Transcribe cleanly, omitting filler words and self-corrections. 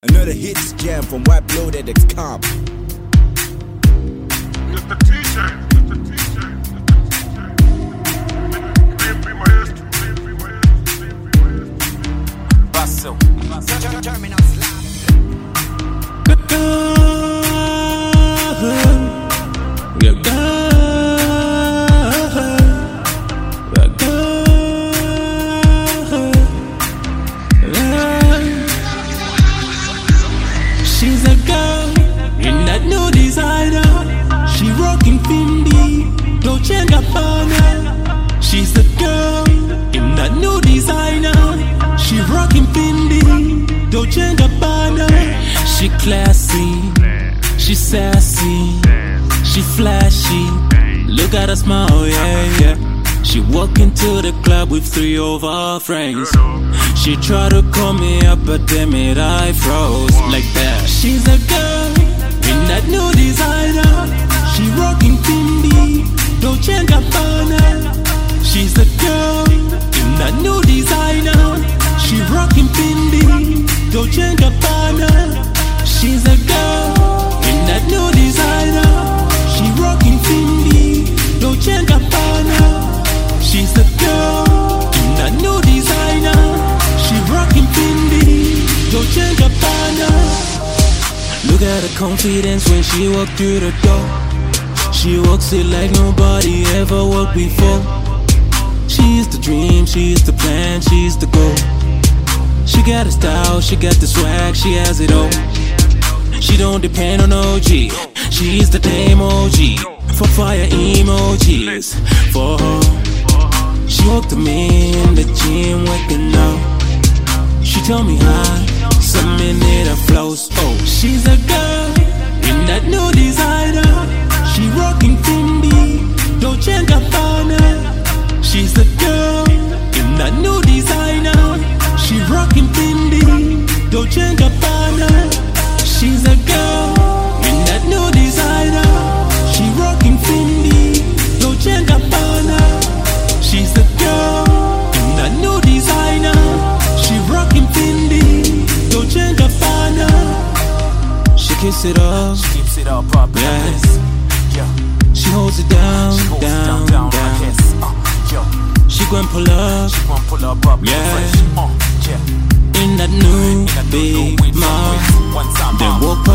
Another hits jam from whiteloaded.com. It's the TJ. It's the TJ. It's the TJ. Be my ass too. Be my ass too. Be my ass too. Basso. Terminal slap. She's a girl in that new designer. She rocking Fendi, Dolce & Gabbana. She's the girl in that new designer. She rocking Fendi, Dolce & Gabbana. She classy, she sassy, she flashy. Look at her smile, yeah, yeah. She walk into the club with 3 of her friends. She try to call me up, but damn it, I froze like that. She's a girl in that new designer. She rocking Fendi, Dolce & Gabbana. She's the girl in that new designer. She rocking Fendi, Dolce & Gabbana. She's a girl in that new designer. She rocking Fendi, Dolce & Gabbana. She's the girl in that new designer. She rocking Fendi, Dolce & Gabbana. Look at her confidence when she walk through the door. She walks it like nobody ever walked before. She's the dream, she's the plan, she's the goal. She got a style, she got the swag, she has it all. She don't depend on OG, she's the damn OG. For fire emojis, for her. She walked to me in the gym working out. She told me hi, some minute her flows. Oh, she's a girl in that new designer. She rocking Fendi, Dolce & Gabbana. She's the girl in that new designer. She rocking Fendi, Dolce & Gabbana. She's a girl in that new designer. She rocking Fendi, Dolce & Gabbana. She's the girl in that new designer. She rocking Fendi, Dolce & Gabbana. She keeps it up, She keeps it up, yes. Yeah. She holds it down, She holds it down, down, down. yes. Yo. She gon' pull up, She gon' pull up, yeah. fresh. Yeah. in that new In a new big whip, mom. one time, Then walk